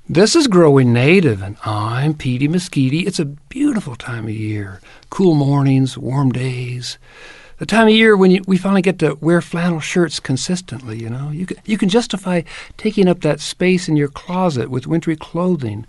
This is Growing Native, and I'm Petey Mesquite. It's a beautiful time of year. Cool mornings, warm days. The time of year when we finally get to wear flannel shirts consistently, you know. You can justify taking up that space in your closet with wintry clothing.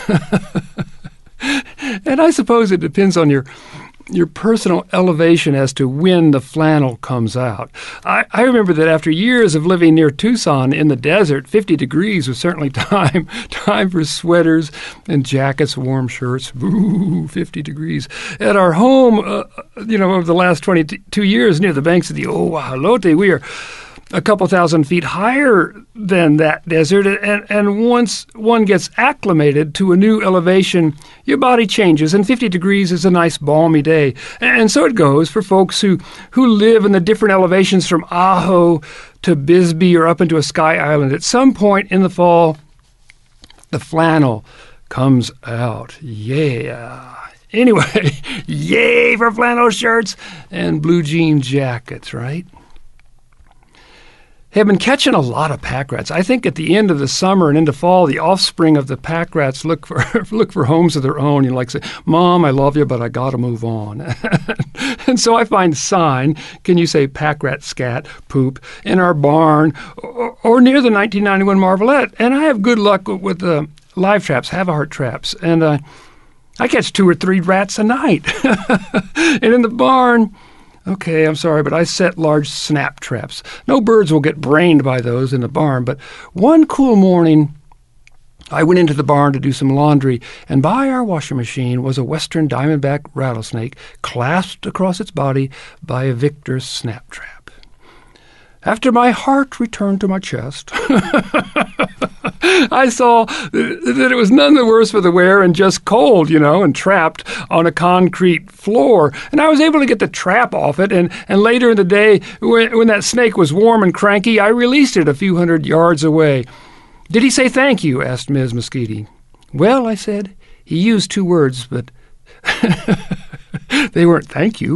And I suppose it depends on your personal elevation as to when the flannel comes out. I remember that after years of living near Tucson in the desert, 50 degrees was certainly time for sweaters and jackets, warm shirts. Ooh, 50 degrees. At our home, over the last 22 years near the banks of the Oahalote, we are a couple thousand feet higher than that desert, and once one gets acclimated to a new elevation, your body changes, and 50 degrees is a nice balmy day. And so it goes for folks who live in the different elevations from Ajo to Bisbee or up into a sky island. At some point in the fall, the flannel comes out. Yeah. Anyway, yay for flannel shirts and blue jean jackets, right? Hey, I've been catching a lot of pack rats. I think at the end of the summer and into fall, the offspring of the pack rats look for homes of their own. You like say, "Mom, I love you, but I got to move on." And so I find sign, can you say pack rat scat, poop, in our barn or near the 1991 Marvelette. And I have good luck with the live traps, Havahart traps. And I catch 2 or 3 rats a night. And in the barn, okay, I'm sorry, but I set large snap traps. No birds will get brained by those in the barn, but one cool morning, I went into the barn to do some laundry, and by our washing machine was a western diamondback rattlesnake clasped across its body by a Victor snap trap. After my heart returned to my chest, I saw that it was none the worse for the wear and just cold, and trapped on a concrete floor. And I was able to get the trap off it, and later in the day, when that snake was warm and cranky, I released it a few hundred yards away. "Did he say thank you?" asked Ms. Mesquite. "Well," I said, "he used 2 words, but they weren't thank you."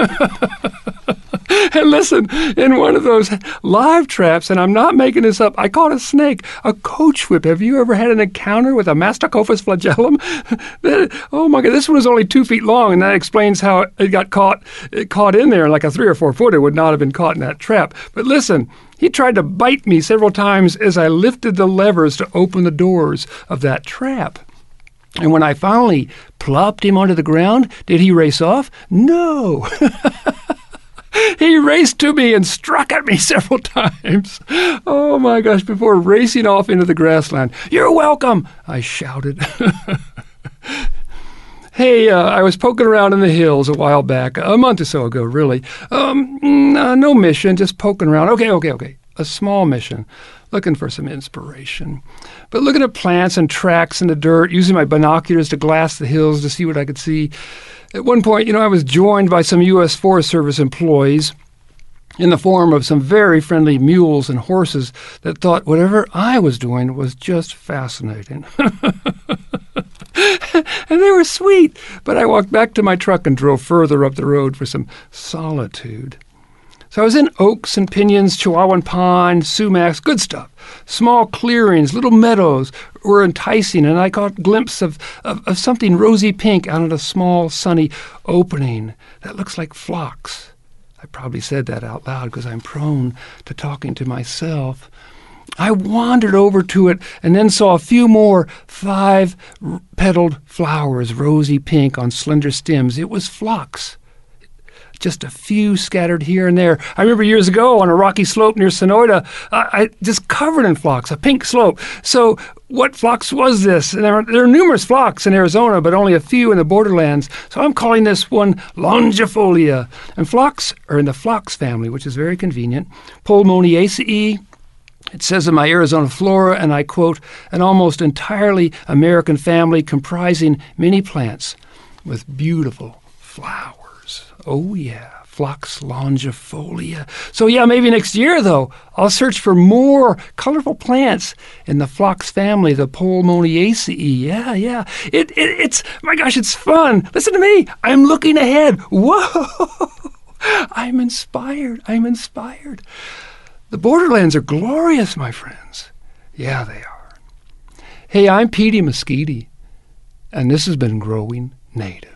And listen, in one of those live traps, and I'm not making this up, I caught a snake, a coach whip. Have you ever had an encounter with a Mastocophus flagellum? Oh my God, this one was only 2 feet long, and that explains how it got caught in there. Like a 3 or 4 footer would not have been caught in that trap. But listen, he tried to bite me several times as I lifted the levers to open the doors of that trap. And when I finally plopped him onto the ground, did he race off? No. He raced to me and struck at me several times. Oh my gosh, before racing off into the grassland. "You're welcome," I shouted. Hey, I was poking around in the hills a while back, a month or so ago, really. No mission, just poking around. Okay. A small mission, looking for some inspiration. But looking at plants and tracks in the dirt, using my binoculars to glass the hills to see what I could see. At one point, I was joined by some U.S. Forest Service employees in the form of some very friendly mules and horses that thought whatever I was doing was just fascinating. And they were sweet, but I walked back to my truck and drove further up the road for some solitude. So I was in oaks and pinyons, Chihuahuan pine, sumacs, good stuff. Small clearings, little meadows were enticing, and I caught glimpses of something rosy pink out of a small, sunny opening that looks like phlox. I probably said that out loud because I'm prone to talking to myself. I wandered over to it and then saw a few more 5-petaled flowers, rosy pink on slender stems. It was phlox. Just a few scattered here and there. I remember years ago on a rocky slope near Sonoyta, I just covered in phlox, a pink slope. So what phlox was this? And there are numerous phlox in Arizona, but only a few in the borderlands. So I'm calling this one longifolia. And phlox are in the phlox family, which is very convenient. Pulmoniaceae. It says in my Arizona Flora, and I quote, "an almost entirely American family comprising many plants with beautiful flowers." Oh, yeah, phlox longifolia. So, yeah, maybe next year, though, I'll search for more colorful plants in the phlox family, the Pulmoniaceae. Yeah. It's, my gosh, it's fun. Listen to me. I'm looking ahead. Whoa. I'm inspired. The borderlands are glorious, my friends. Yeah, they are. Hey, I'm Petey Mosquito, and this has been Growing Native.